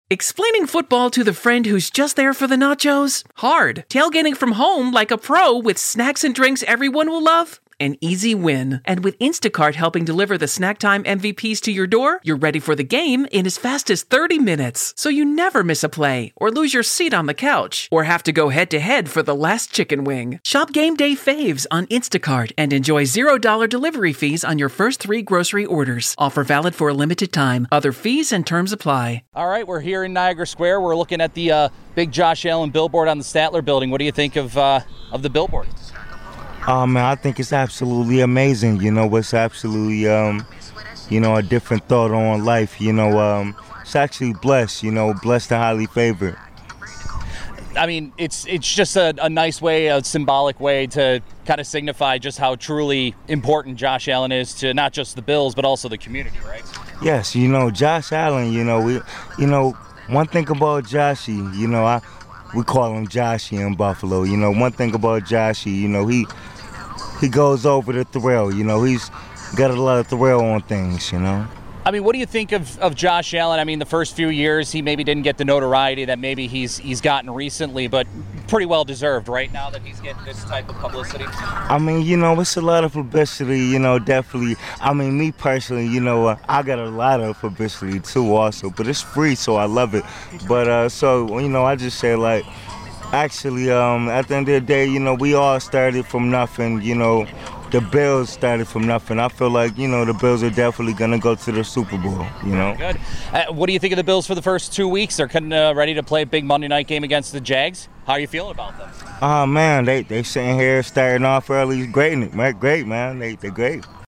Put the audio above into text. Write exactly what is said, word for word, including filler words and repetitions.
Explaining football to the friend who's just there for the nachos? Hard. Tailgating from home like a pro with snacks and drinks everyone will love? An easy win. And with Instacart helping deliver the snack time M V Ps to your door, you're ready for the game in as fast as thirty minutes. So you never miss a play, or lose your seat on the couch, or have to go head-to-head for the last chicken wing. Shop Game Day Faves on Instacart and enjoy zero dollars delivery fees on your first three grocery orders. Offer valid for a limited time. Other fees and terms apply. All right, we're here in Niagara Square. We're looking at the uh, big Josh Allen billboard on the Statler building. What do you think of uh, of the billboard? Oh, man, I think it's absolutely amazing. You know, it's absolutely, um, you know, a different thought on life. You know, um, it's actually blessed, you know, blessed and highly favored. I mean, it's it's just a, a nice way, a symbolic way to kind of signify just how truly important Josh Allen is to not just the Bills, but also the community, right? Yes, you know, Josh Allen, you know, we, you know, one thing about Joshy, you know, I, we call him Joshy in Buffalo. You know, one thing about Joshy, you know, he he goes over the thrill. You know, he's got a lot of thrill on things, you know. I mean, what do you think of, of Josh Allen? I mean, the first few years, he maybe didn't get the notoriety that maybe he's he's gotten recently, but pretty well deserved right now that he's getting this type of publicity. I mean, you know, it's a lot of publicity, you know, definitely. I mean, me personally, you know, uh, I got a lot of publicity too also, but it's free, so I love it. But, uh, so, you know, I just say, like, actually, um, at the end of the day, you know, we all started from nothing, you know. The Bills started from nothing. I feel like, you know, the Bills are definitely going to go to the Super Bowl, you know. Good. Uh, what do you think of the Bills for the first two weeks? They're kind of ready to play a big Monday night game against the Jags. How are you feeling about them? Oh, man, they they sitting here starting off early. Great, man. Great, man. They, they're great.